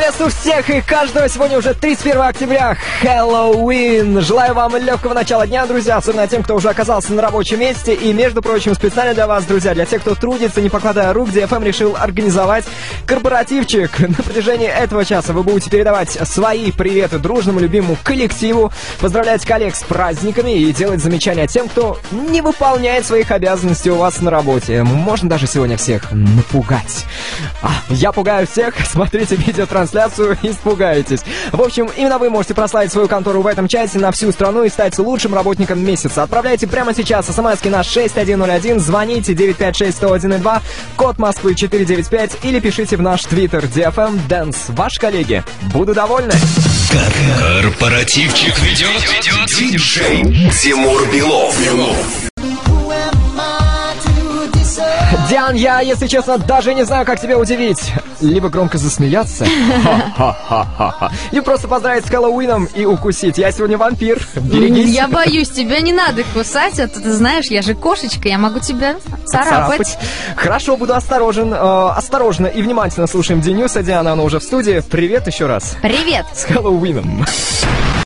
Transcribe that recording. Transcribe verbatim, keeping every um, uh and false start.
Приветствую всех и каждого. Сегодня уже тридцать первое октября, Хэллоуин. Желаю вам легкого начала дня, друзья, особенно тем, кто уже оказался на рабочем месте. И, между прочим, специально для вас, друзья, для тех, кто трудится, не покладая рук, ди эф эм решил организовать корпоративчик. На протяжении этого часа вы будете передавать свои приветы дружному, любимому коллективу, поздравлять коллег с праздниками и делать замечания тем, кто не выполняет своих обязанностей у вас на работе. Можно даже сегодня всех напугать. А, я пугаю всех. Смотрите видеотрансляцию, испугаетесь. В общем, именно вы можете прославить свою контору в этом чате на всю страну и стать лучшим работником месяца. Отправляйте прямо сейчас смс-ки на шесть один ноль один, звоните девять пять шесть сто один два, код Москвы четыре девять пять или пишите в наш твиттер ди эф эм Dance. Ваши коллеги будут довольны. Корпоративчик ведет, ведет диджей Тимур Белов. Диан, я, если честно, даже не знаю, как тебя удивить. Либо громко засмеяться, ха-ха-ха-ха-ха, либо просто поздравить с Хэллоуином и укусить. Я сегодня вампир, берегись. Я боюсь, тебя не надо кусать, а то ты знаешь, я же кошечка, я могу тебя царапать. Царапать. Хорошо, буду осторожен. Э, осторожно и внимательно слушаем Денюса. Диана, она уже в студии. Привет еще раз. Привет. С Хэллоуином.